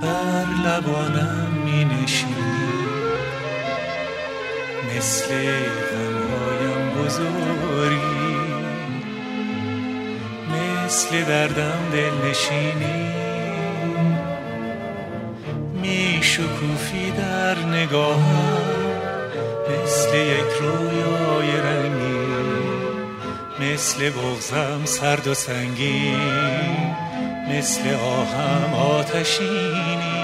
بر لبانم می نشینی، مثل غمهایم بزرگی، مثل دردم دل نشینی، می شکوفی در نگاهم مثل یک رویای رنگین، مثل بغضم سرد و سنگین، مثل آهم آتشینی،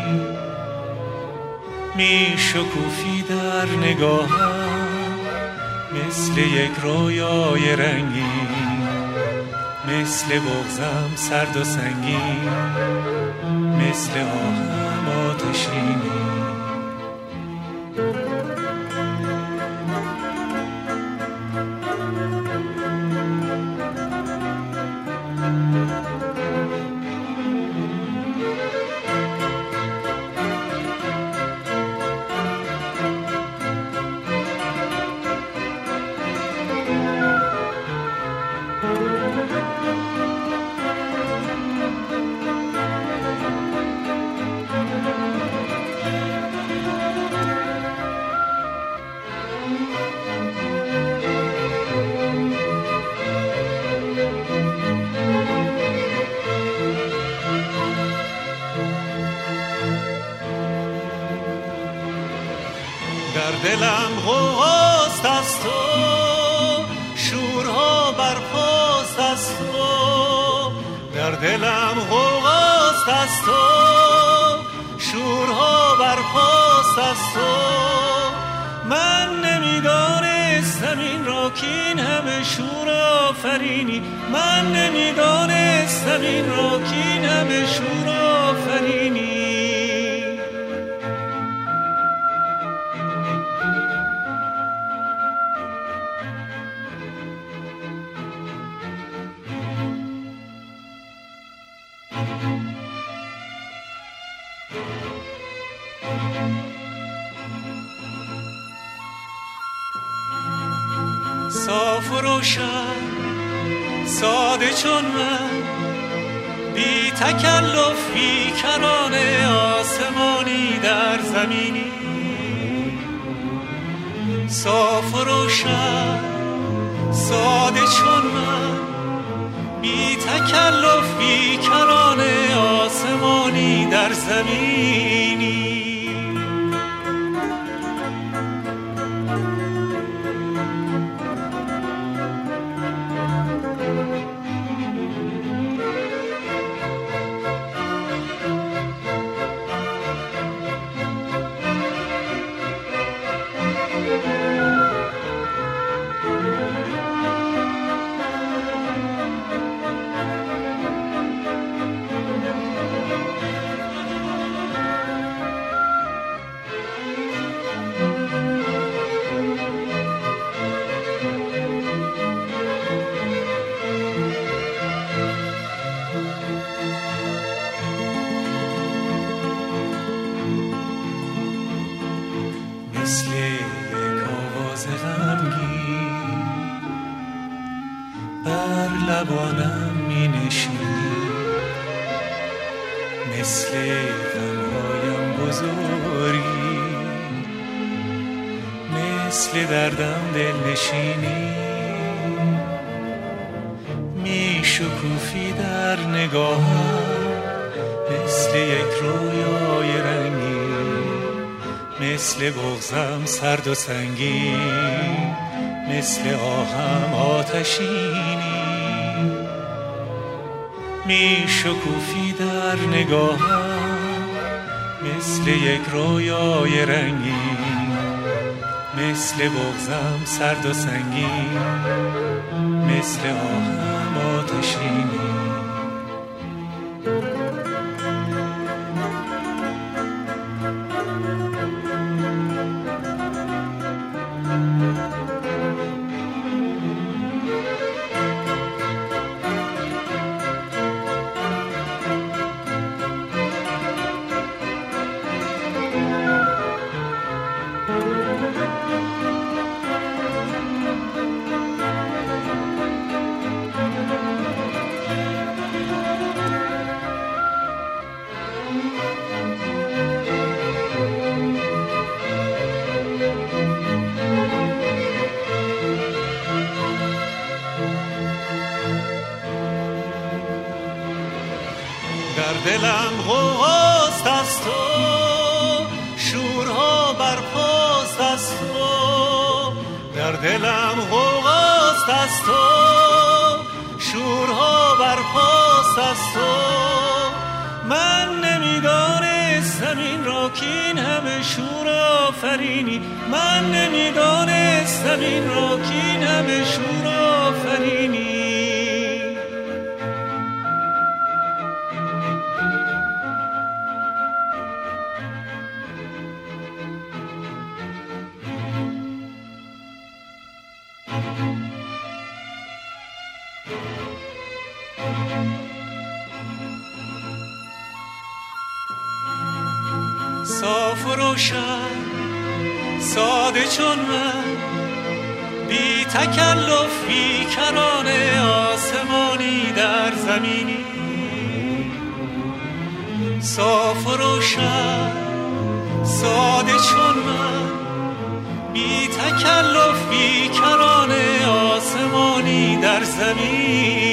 می شکوفی در نگاهم مثل یک رویای رنگین، مثل بغضم سرد و سنگین، مثل آهم آتشینی. دلم غوغاست از تو، شورها برپاست از تو، در دلم غوغاست از تو، شورها برپاست از تو. من نمیدانستم این را که این همه شور آفرینی، من نمیدانستم این را که این همه شور آفرینی. صاف و روشن ساده چون من، بی تکلف بی کران آسمانی در زمینی. صاف و روشن ساده چون من، بی تکلف بی کران آسمانی در زمینی. مثل یک آواز غمگین بر لبانم می نشینی، مثل غمهایم بزرگی، مثل دردم دل نشینی، می شکوفی در نگاهم مثل یک رویای رنگین، مثل بغضم سرد و سنگین، مثل آهم آتشینی، می شکوفی در نگاهم مثل یک رویای رنگین، مثل بغضم سرد و سنگین، مثل آهم آتشینی. دلم غوغاست از تو، شورها برپاست از تو. در دلم غوغاست از تو، شورها برپاست از تو. من نمیدانستم این را که این همه شور آفرینی، من نمیدانستم این را که این همه شور آفرینی. صاف و روشن ساده چون من، بی تکلف بی کران آسمانی در زمینی. صاف و روشن ساده چون من، بی تکلف بی کران آسمانی در زمین.